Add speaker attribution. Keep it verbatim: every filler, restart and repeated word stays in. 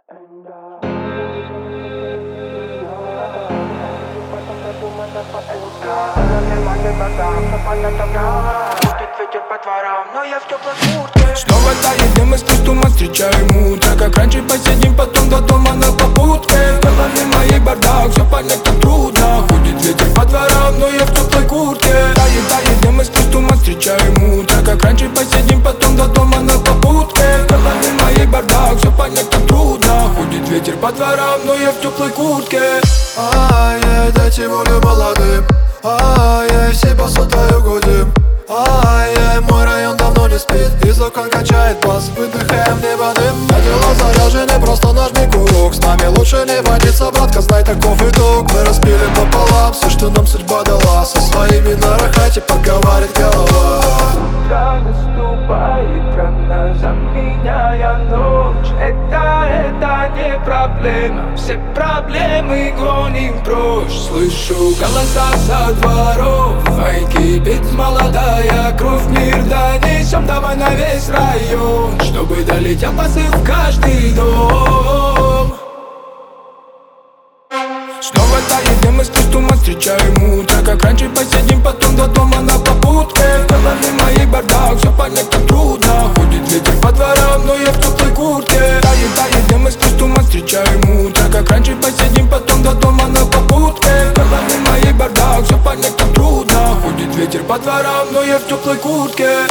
Speaker 1: Будет ветер по дворам, но я в теплой куртке.
Speaker 2: Снова тает дым из костюма, встречаем утро. Как раньше посидим, потом до дома на попутке. В голове моей бардак, все понять так трудно. Будет ветер по дворам, но я в теплой куртке. Тает, тает дым из костюма, встречаем утро. Как раньше посидим, потом до дома на попутке. В голове моей бардак, все понять так трудно. Будет ветер по дворам, но я в теплой куртке.
Speaker 3: Ай-яй, дайте волю молодым. Ай-яй, все по сотаю гудим. Ай-яй, мой район давно не спит. Из окон качает бас, выдыхаем небо дым. На дела заряжены, просто нажми курок. С нами лучше не водиться, братка, знай таков итог. Мы распили пополам все, что нам судьба дала. Со своими на рахате поговорит голова.
Speaker 1: Утро наступает рано, заменяя ночь. Это, это не проблема, все проблемы гоним прочь. Слышу голоса со дворов, ай, кипит молодая кровь. Мир донесем давай на весь район, чтобы долетел посыл в каждый дом.
Speaker 2: Снова тает дым из костюма, встречаем утро. Как раньше посидим, потом до дома на попутке. В голове моей бардак, все понять так трудно. Будет ветер по дворам, но я в теплой куртке. Тает, тает дым из костюма, встречаем утро. Как раньше посидим, потом до дома на попутке. В голове моей бардак, все понять так трудно. Будет ветер по дворам, но я в теплой куртке.